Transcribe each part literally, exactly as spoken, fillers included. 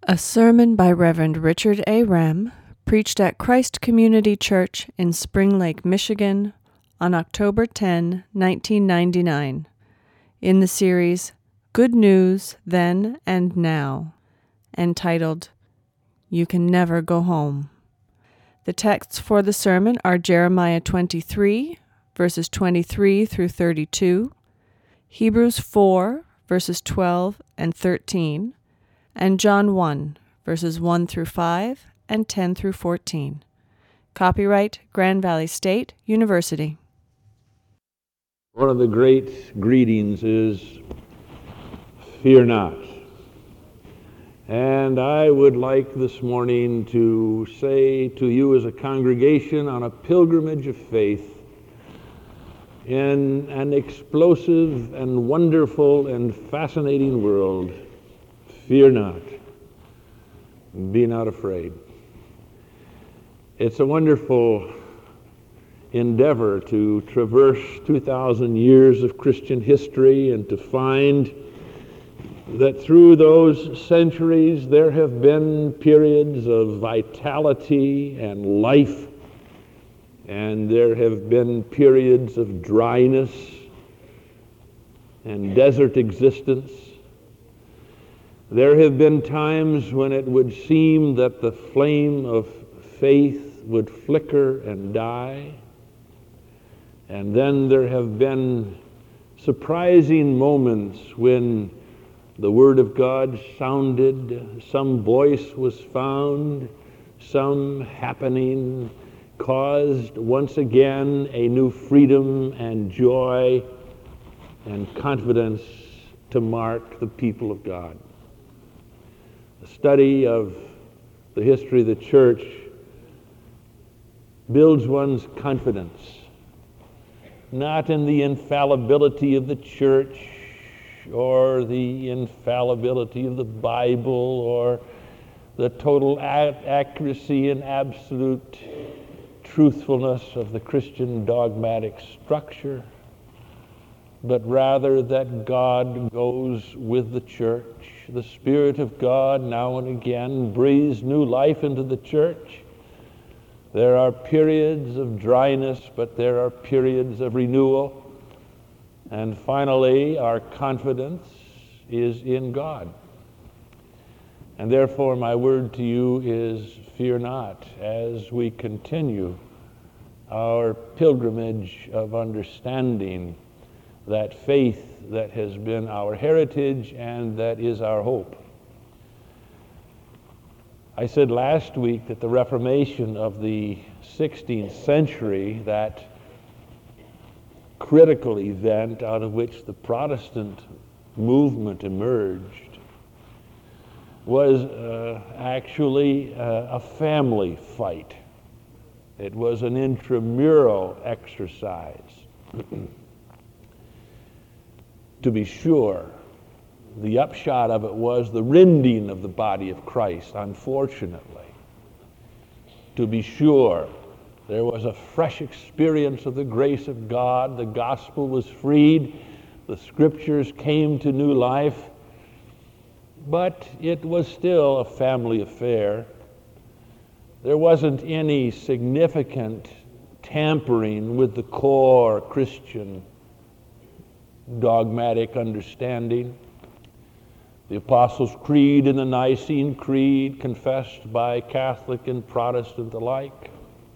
A sermon by Reverend Richard A. Rem, preached at Christ Community Church in Spring Lake, Michigan, on October tenth, nineteen ninety-nine, in the series Good News Then and Now, entitled You Can Never Go Home. The texts for the sermon are Jeremiah twenty-three, verses twenty-three through thirty-two, Hebrews four, verses twelve and thirteen, and John one, verses one through five and ten through fourteen. Copyright Grand Valley State University. One of the great greetings is, fear not. And I would like this morning to say to you as a congregation on a pilgrimage of faith in an explosive and wonderful and fascinating world, fear not. Be not afraid. It's a wonderful endeavor to traverse two thousand years of Christian history and to find that through those centuries there have been periods of vitality and life, and there have been periods of dryness and desert existence. There have been times when it would seem that the flame of faith would flicker and die. And then there have been surprising moments when the Word of God sounded, some voice was found, some happening caused once again a new freedom and joy and confidence to mark the people of God. The study of the history of the church builds one's confidence, not in the infallibility of the church or the infallibility of the Bible or the total accuracy and absolute truthfulness of the Christian dogmatic structure, but rather that God goes with the church. The Spirit of God now and again breathes new life into the church. There are periods of dryness, but there are periods of renewal. And finally, our confidence is in God. And therefore, my word to you is, fear not, as we continue our pilgrimage of understanding that faith that has been our heritage and that is our hope. I said last week that the Reformation of the sixteenth century, that critical event out of which the Protestant movement emerged, was uh, actually uh, a family fight. It was an intramural exercise. To be sure, the upshot of it was the rending of the body of Christ, unfortunately. To be sure, there was a fresh experience of the grace of God. The gospel was freed. The scriptures came to new life. But it was still a family affair. There wasn't any significant tampering with the core Christian dogmatic understanding. The Apostles' Creed and the Nicene Creed, confessed by Catholic and Protestant alike.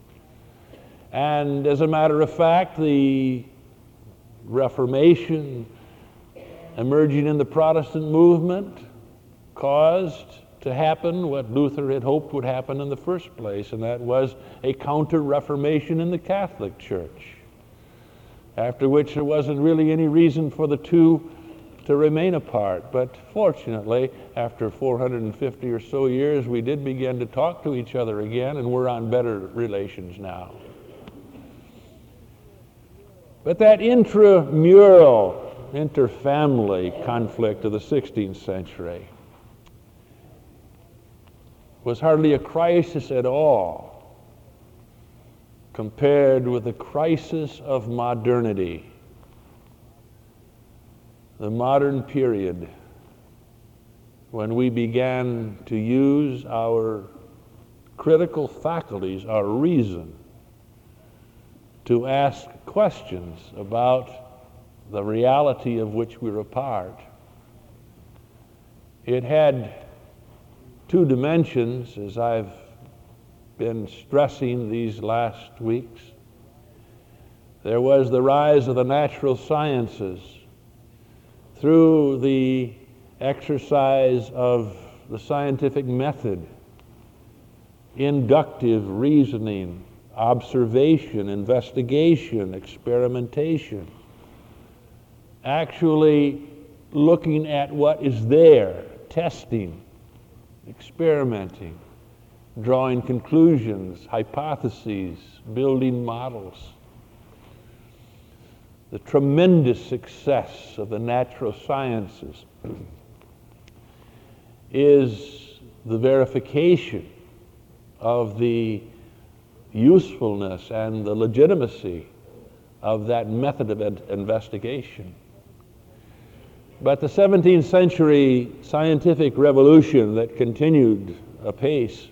And as a matter of fact, the Reformation emerging in the Protestant movement caused to happen what Luther had hoped would happen in the first place, and that was a counter-Reformation in the Catholic Church, after which there wasn't really any reason for the two to remain apart. But fortunately, after four hundred fifty or so years, we did begin to talk to each other again, and we're on better relations now. But that intramural, interfamily conflict of the sixteenth century was hardly a crisis at all compared with the crisis of modernity. The modern period when we began to use our critical faculties, our reason, to ask questions about the reality of which we're a part. It had two dimensions, as I've been stressing these last weeks. There was the rise of the natural sciences through the exercise of the scientific method, inductive reasoning, observation, investigation, experimentation, actually looking at what is there, testing, experimenting, drawing conclusions, hypotheses, building models. The tremendous success of the natural sciences is the verification of the usefulness and the legitimacy of that method of investigation. But the seventeenth century scientific revolution that continued apace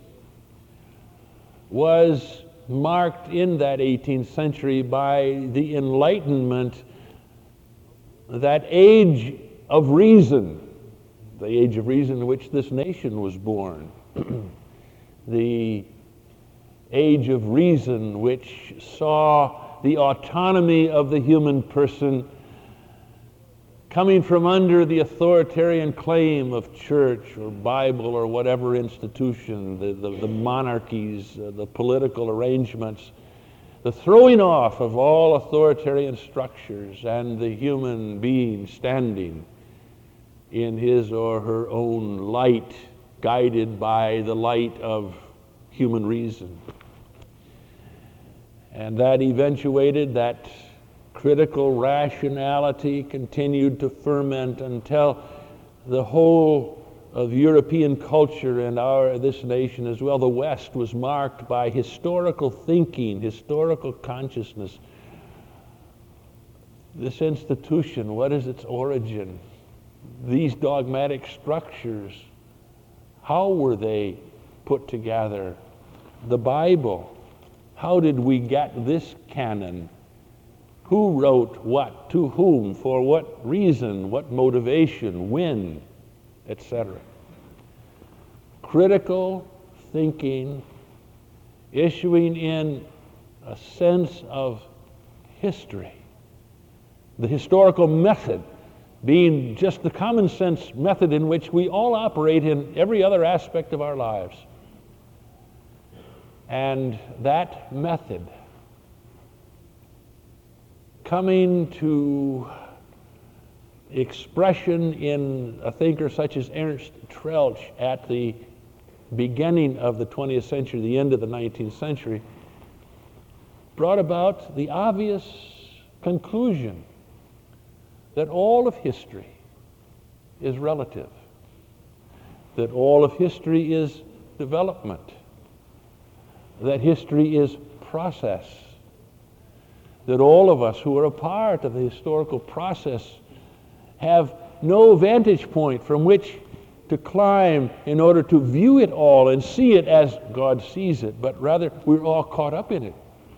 was marked in that eighteenth century by the Enlightenment, that age of reason, the age of reason in which this nation was born, the age of reason which saw the autonomy of the human person coming from under the authoritarian claim of church or Bible or whatever institution, the, the, the monarchies, uh, the political arrangements, the throwing off of all authoritarian structures and the human being standing in his or her own light, guided by the light of human reason. And that eventuated, that critical rationality continued to ferment until the whole of European culture and our this nation as well, the West, was marked by historical thinking, historical consciousness. This institution, what is its origin? These dogmatic structures, how were they put together? The Bible, how did we get this canon? Who wrote what, to whom, for what reason, what motivation, when, et cetera. Critical thinking, issuing in a sense of history, the historical method being just the common sense method in which we all operate in every other aspect of our lives. And that method coming to expression in a thinker such as Ernst Troeltsch at the beginning of the twentieth century, the end of the nineteenth century, brought about the obvious conclusion that all of history is relative, that all of history is development, that history is process, that all of us who are a part of the historical process have no vantage point from which to climb in order to view it all and see it as God sees it, but rather we're all caught up in it.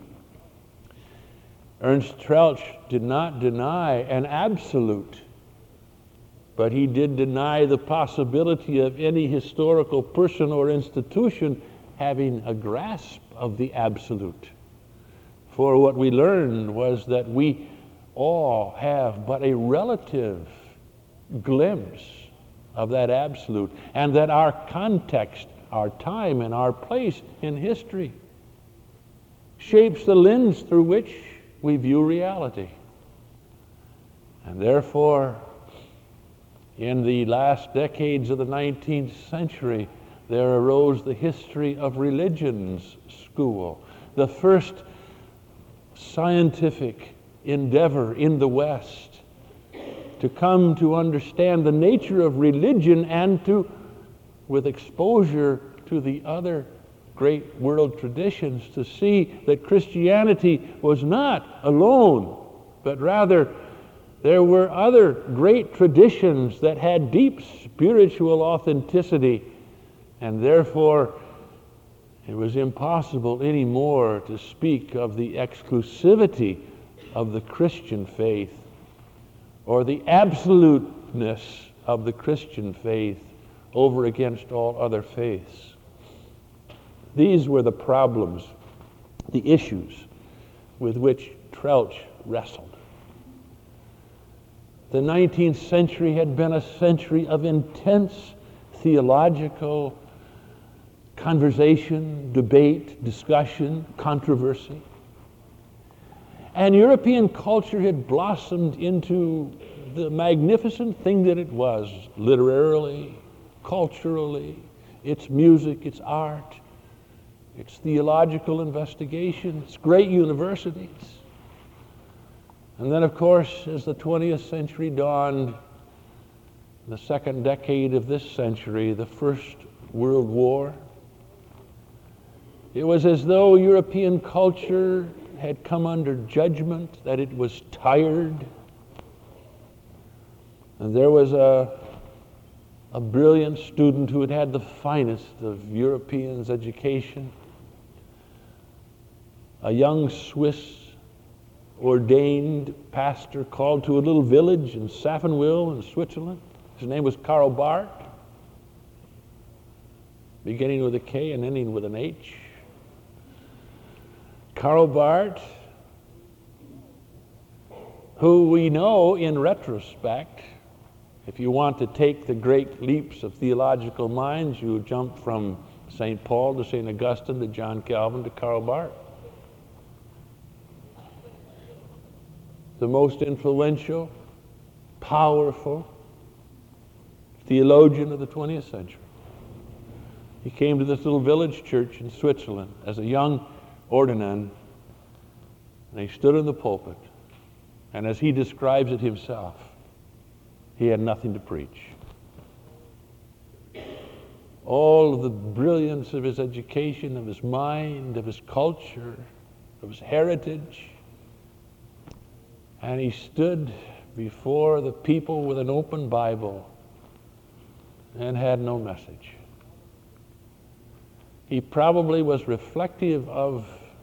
Ernst Troeltsch did not deny an absolute, but he did deny the possibility of any historical person or institution having a grasp of the absolute. For what we learned was that we all have but a relative glimpse of that absolute, and that our context, our time, and our place in history shapes the lens through which we view reality. And therefore, in the last decades of the nineteenth century, there arose the history of religions school, the first scientific endeavor in the West to come to understand the nature of religion and to, with exposure to the other great world traditions, to see that Christianity was not alone, but rather There were other great traditions that had deep spiritual authenticity, and therefore it was impossible anymore to speak of the exclusivity of the Christian faith or the absoluteness of the Christian faith over against all other faiths. These were the problems, the issues with which Troeltsch wrestled. The nineteenth century had been a century of intense theological conversation, debate, discussion, controversy. And European culture had blossomed into the magnificent thing that it was, literarily, culturally, its music, its art, its theological investigation, its great universities. And then, of course, as the twentieth century dawned, the second decade of this century, the First World War, it was as though European culture had come under judgment, that it was tired. And there was a, a brilliant student who had had the finest of Europeans' education, a young Swiss ordained pastor called to a little village in Saffenwil in Switzerland. His name was Karl Barth, beginning with a K and ending with an H. Karl Barth, who we know in retrospect, if you want to take the great leaps of theological minds, you jump from Saint Paul to Saint Augustine to John Calvin to Karl Barth. The most influential, powerful theologian of the twentieth century. He came to this little village church in Switzerland as a young ordinand, and he stood in the pulpit, and as he describes it himself, he had nothing to preach. All of the brilliance of his education, of his mind, of his culture, of his heritage, and he stood before the people with an open Bible and had no message. He probably was reflective of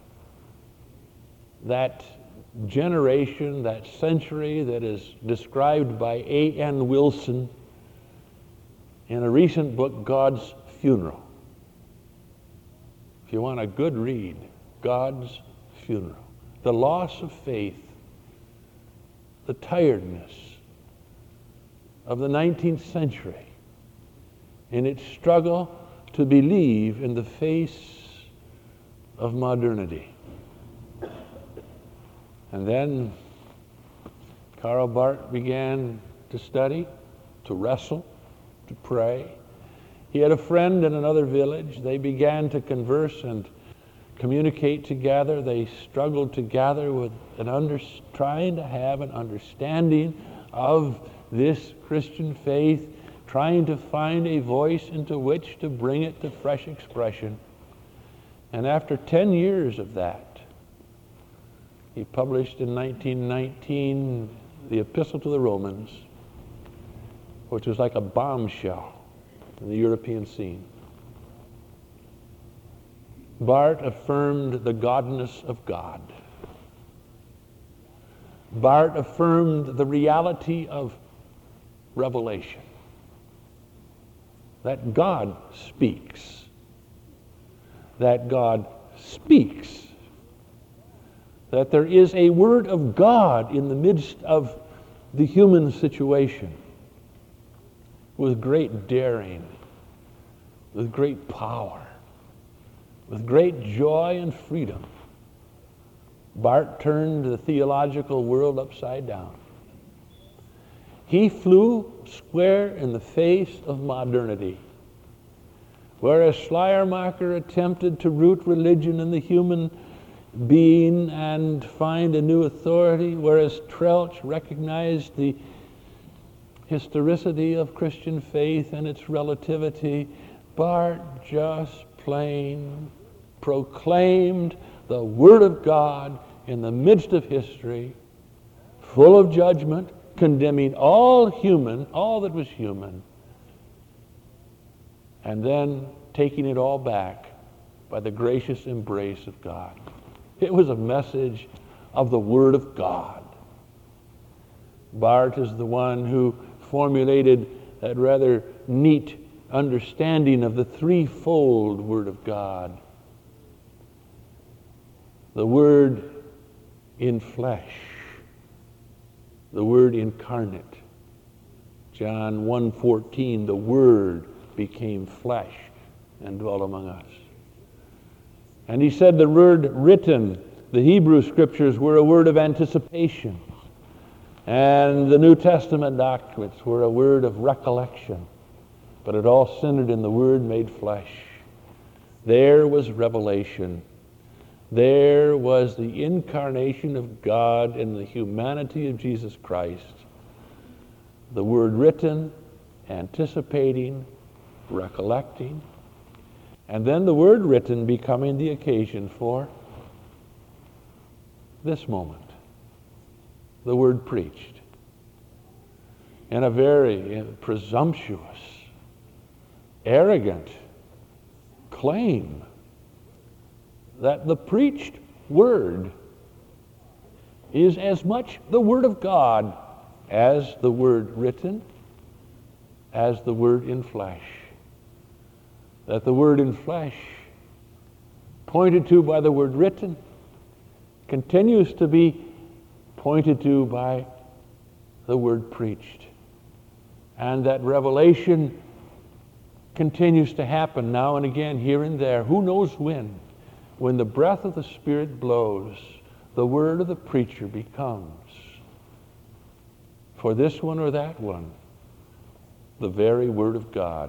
that generation, that century that is described by A N Wilson in a recent book, God's Funeral. If you want a good read, God's Funeral. The loss of faith, the tiredness of the nineteenth century in its struggle to believe in the face of modernity. And then Karl Barth began to study, to wrestle, to pray. He had a friend in another village. They began to converse and communicate together. They struggled together with an under, trying to have an understanding of this Christian faith, trying to find a voice into which to bring it to fresh expression. And after ten years of that, he published in nineteen nineteen the Epistle to the Romans, which was like a bombshell in the European scene. Barth affirmed the godness of God. Barth affirmed the reality of revelation, that God speaks, that God speaks, that there is a word of God in the midst of the human situation with great daring, with great power, with great joy and freedom. Barth turned the theological world upside down. He flew square in the face of modernity. Whereas Schleiermacher attempted to root religion in the human being and find a new authority, whereas Troeltsch recognized the historicity of Christian faith and its relativity, Barth just plain proclaimed the Word of God in the midst of history, full of judgment, condemning all human, all that was human, and then taking it all back by the gracious embrace of God. It was a message of the Word of God. Barth is the one who formulated that rather neat understanding of the threefold Word of God. The Word in flesh, the Word incarnate. John one fourteen, the Word became flesh and dwelt among us. And he said the word written, the Hebrew Scriptures were a word of anticipation. And the New Testament documents were a word of recollection. But it all centered in the Word made flesh. There was revelation. There was the incarnation of God in the humanity of Jesus Christ. The Word written, anticipating, recollecting, and then the Word written becoming the occasion for this moment. The Word preached in a very presumptuous, arrogant claim that the preached Word is as much the Word of God as the Word written, as the Word in flesh. That the Word in flesh, pointed to by the Word written, continues to be pointed to by the Word preached. And that revelation continues to happen now and again, here and there. Who knows when? When the breath of the Spirit blows, the word of the preacher becomes, for this one or that one, the very Word of God.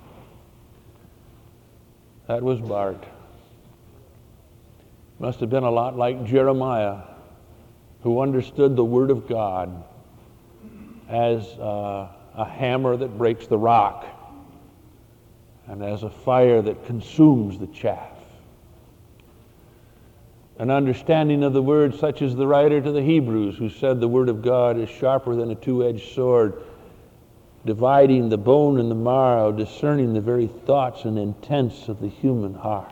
That was Barth. Must have been a lot like Jeremiah, who understood the Word of God as uh, a hammer that breaks the rock and as a fire that consumes the chaff. An understanding of the Word such as the writer to the Hebrews, who said the Word of God is sharper than a two-edged sword, dividing the bone and the marrow, discerning the very thoughts and intents of the human heart.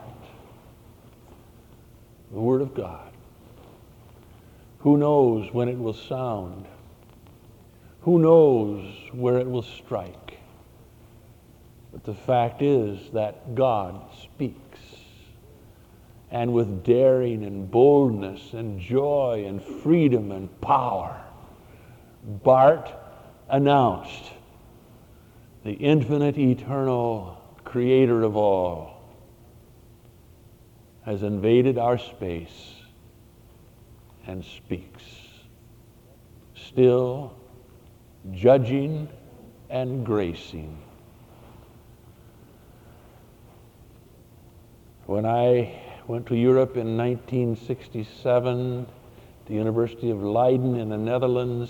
The Word of God. Who knows when it will sound? Who knows where it will strike? But the fact is that God speaks. And with daring and boldness and joy and freedom and power, Barth announced the infinite, eternal Creator of all has invaded our space and speaks, still judging and gracing. When I went to Europe in nineteen sixty-seven, the University of Leiden in the Netherlands,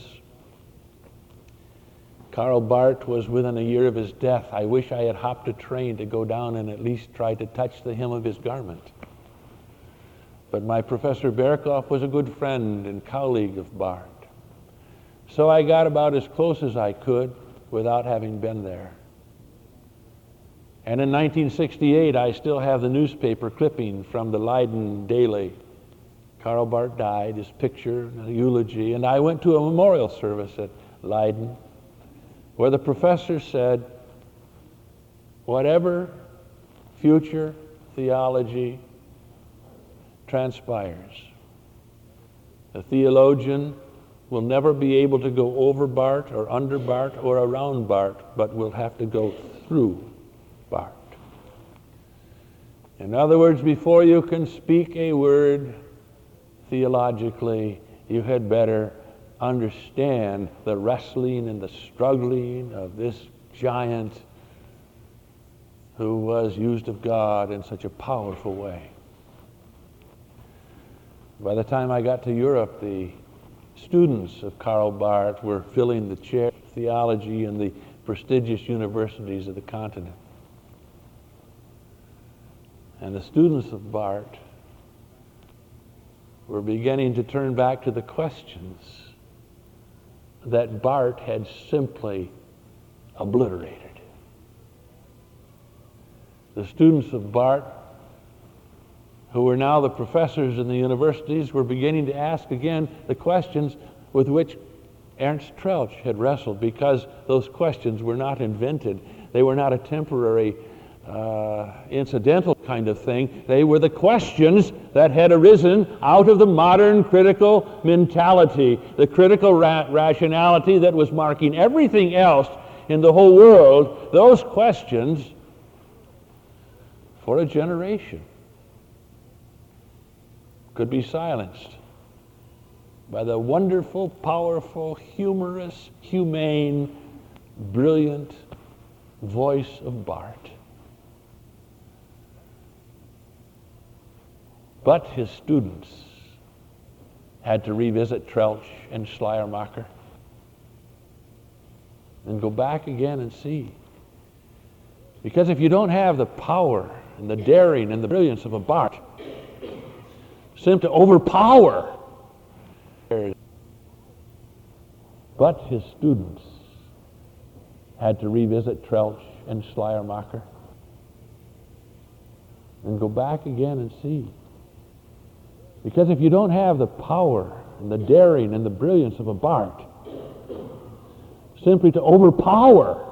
Karl Barth was within a year of his death. I wish I had hopped a train to go down and at least try to touch the hem of his garment. But my Professor Berkhoff was a good friend and colleague of Barth. So I got about as close as I could without having been there. And in nineteen sixty-eight, I still have the newspaper clipping from the Leiden Daily. Karl Barth died, his picture, a eulogy, and I went to a memorial service at Leiden where the professor said, whatever future theology transpires, the theologian will never be able to go over Barth or under Barth or around Barth, but will have to go through Barth. In other words, before you can speak a word theologically, you had better understand the wrestling and the struggling of this giant who was used of God in such a powerful way. By the time I got to Europe, the students of Karl Barth were filling the chair of theology in the prestigious universities of the continent. And the students of Barth were beginning to turn back to the questions that Barth had simply obliterated. The students of Barth, who were now the professors in the universities, were beginning to ask again the questions with which Ernst Troeltsch had wrestled, because those questions were not invented. They were not a temporary, uh, incidental kind of thing. They were the questions that had arisen out of the modern critical mentality, the critical ra- rationality that was marking everything else in the whole world. Those questions for a generation could be silenced by the wonderful, powerful, humorous, humane, brilliant voice of Barth. But his students had to revisit Troeltsch and Schleiermacher and go back again and see. Because if you don't have the power and the daring and the brilliance of a Barth, seem to overpower. But his students had to revisit Troeltsch and Schleiermacher and go back again and see. Because if you don't have the power and the daring and the brilliance of a Barth, simply to overpower,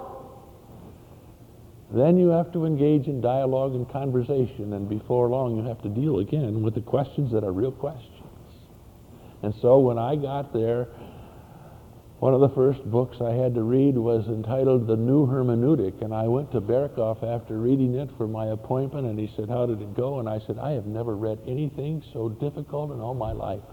then you have to engage in dialogue and conversation, and before long you have to deal again with the questions that are real questions. And so when I got there, one of the first books I had to read was entitled The New Hermeneutic, and I went to Berkhof after reading it for my appointment, and he said, "How did it go?" And I said, "I have never read anything so difficult in all my life."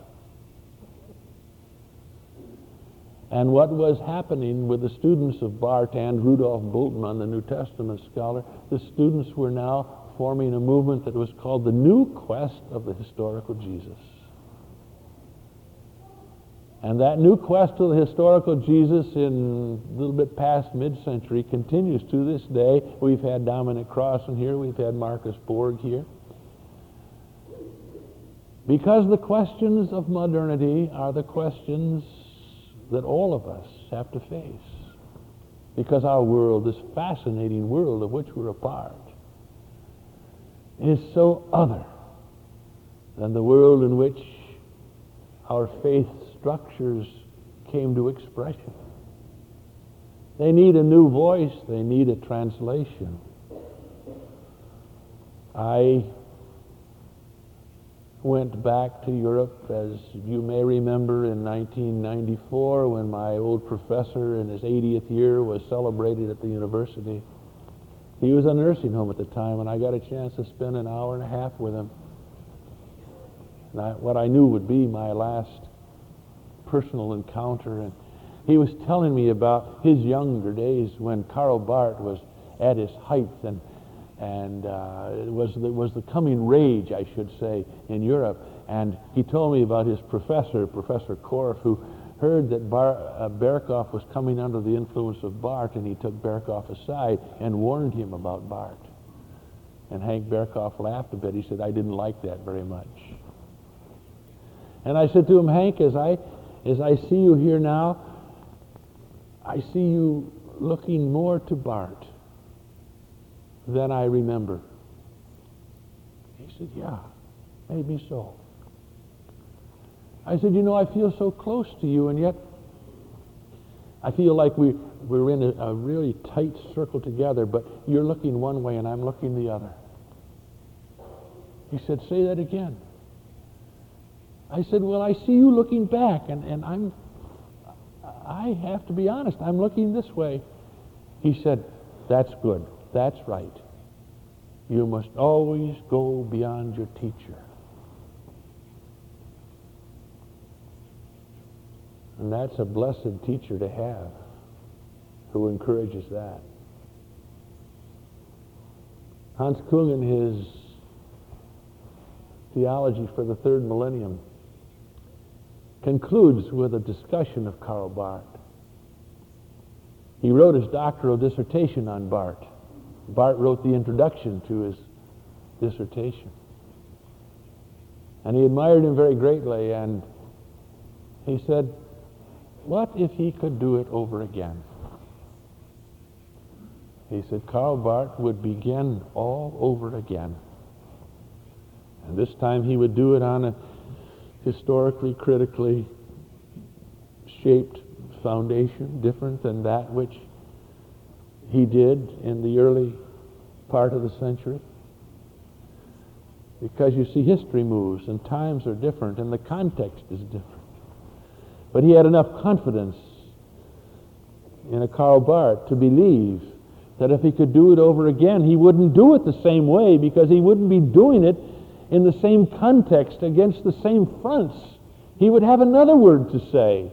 And what was happening with the students of Barth and Rudolf Bultmann, the New Testament scholar, the students were now forming a movement that was called the New Quest of the Historical Jesus. And that new quest to the historical Jesus in a little bit past mid-century continues to this day. We've had Dominic Crossan here, we've had Marcus Borg here. Because the questions of modernity are the questions that all of us have to face. Because our world, this fascinating world of which we're a part, is so other than the world in which our faith structures came to expression. They need a new voice. They need a translation. I went back to Europe, as you may remember, in nineteen ninety-four, when my old professor in his eightieth year was celebrated at the university. He was in a nursing home at the time, and I got a chance to spend an hour and a half with him. And I, what I knew would be my last personal encounter, and he was telling me about his younger days when Karl Barth was at his height, and and uh, it was it was the coming rage, I should say, in Europe. And he told me about his professor, Professor Korff, who heard that Bar, uh, Berkhof was coming under the influence of Barth, and he took Berkhof aside and warned him about Barth. And Hank Berkhof laughed a bit. He said, "I didn't like that very much." And I said to him, "Hank, as I As I see you here now, I see you looking more to Barth than I remember." He said, "Yeah, maybe so." I said, "You know, I feel so close to you, and yet I feel like we, we're in a, a really tight circle together, but you're looking one way and I'm looking the other." He said, "Say that again." I said, "Well, I see you looking back, and, and I'm, I have to be honest, I'm looking this way." He said, "That's good. That's right. You must always go beyond your teacher." And that's a blessed teacher to have, who encourages that. Hans Kung, in his Theology for the Third Millennium, concludes with a discussion of Karl Barth. He wrote his doctoral dissertation on Barth. Barth wrote the introduction to his dissertation. And he admired him very greatly, and he said, what if he could do it over again? He said Karl Barth would begin all over again. And this time he would do it on a historically, critically shaped foundation, different than that which he did in the early part of the century. Because you see, history moves and times are different and the context is different. But he had enough confidence in a Karl Barth to believe that if he could do it over again, he wouldn't do it the same way, because he wouldn't be doing it in the same context against the same fronts. He would have another word to say.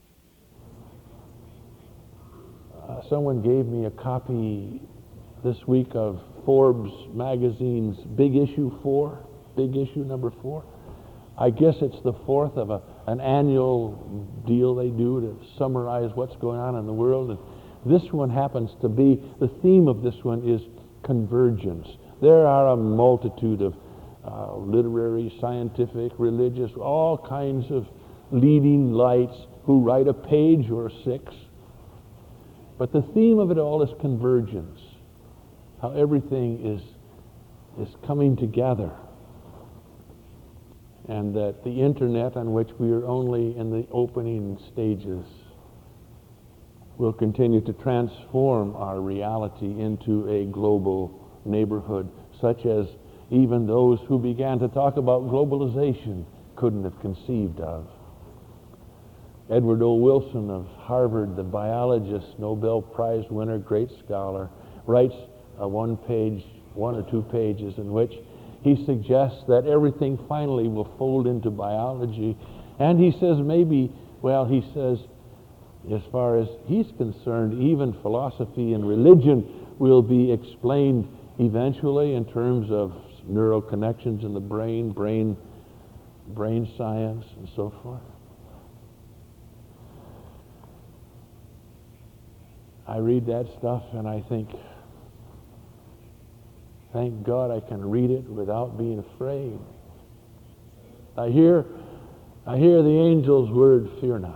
Uh, someone gave me a copy this week of Forbes magazine's Big Issue four, Big Issue number four. I guess it's the fourth of a, an annual deal they do to summarize what's going on in the world. And this one happens to be, the theme of this one is convergence. There are a multitude of uh, literary, scientific, religious, all kinds of leading lights who write a page or six. But the theme of it all is convergence. How everything is, is coming together. And that the internet, on which we are only in the opening stages, will continue to transform our reality into a global neighborhood, such as even those who began to talk about globalization couldn't have conceived of. Edward O. Wilson of Harvard, the biologist, Nobel Prize winner, great scholar, writes a one-page, one or two pages in which he suggests that everything finally will fold into biology. And he says maybe, well, he says, as far as he's concerned, even philosophy and religion will be explained eventually in terms of neural connections in the brain, brain, brain science, and so forth. I read that stuff and I think, thank God I can read it without being afraid. I hear, I hear the angel's word, fear not.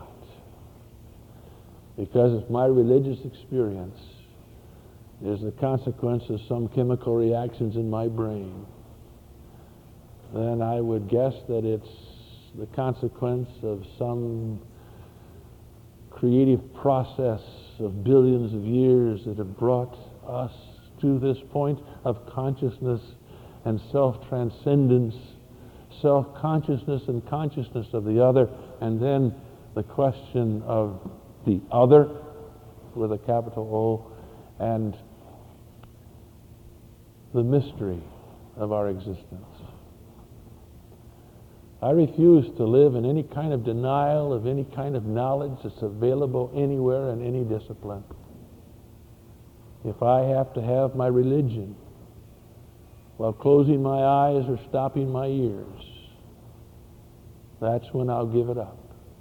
Because if my religious experience is the consequence of some chemical reactions in my brain, then I would guess that it's the consequence of some creative process of billions of years that have brought us to this point of consciousness and self-transcendence, self-consciousness and consciousness of the other, and then the question of the other with a capital O, and the mystery of our existence. I refuse to live in any kind of denial of any kind of knowledge that's available anywhere in any discipline. If I have to have my religion while closing my eyes or stopping my ears, that's when I'll give it up.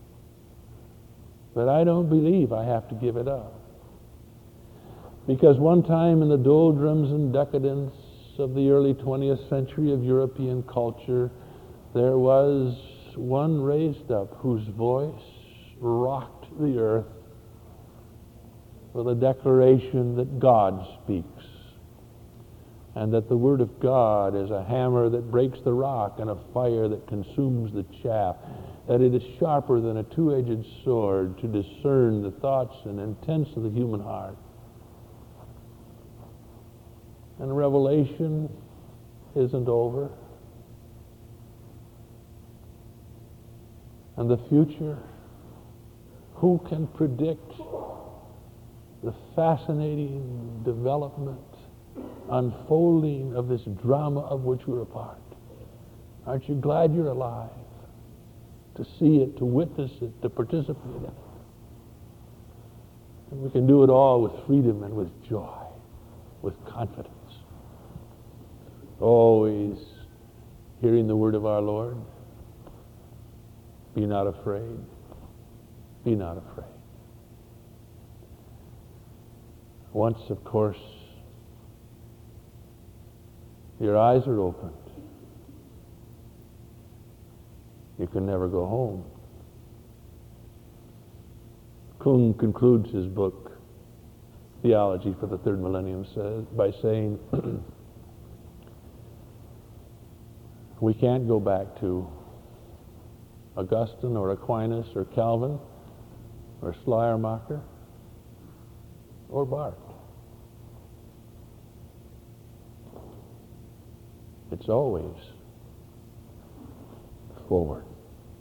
But I don't believe I have to give it up. Because one time in the doldrums and decadence of the early twentieth century of European culture, there was one raised up whose voice rocked the earth with a declaration that God speaks, and that the Word of God is a hammer that breaks the rock and a fire that consumes the chaff, that it is sharper than a two-edged sword to discern the thoughts and intents of the human heart. And Revelation isn't over. And the future, who can predict the fascinating development, unfolding of this drama of which we're a part? Aren't you glad you're alive? To see it, to witness it, to participate in it. And we can do it all with freedom and with joy, with confidence. Always hearing the word of our Lord. Be not afraid. Be not afraid. Once, of course, your eyes are opened, you can never go home. Kung concludes his book, Theology for the Third Millennium, says, by saying, we can't go back to Augustine or Aquinas or Calvin or Schleiermacher or Barth. It's always forward.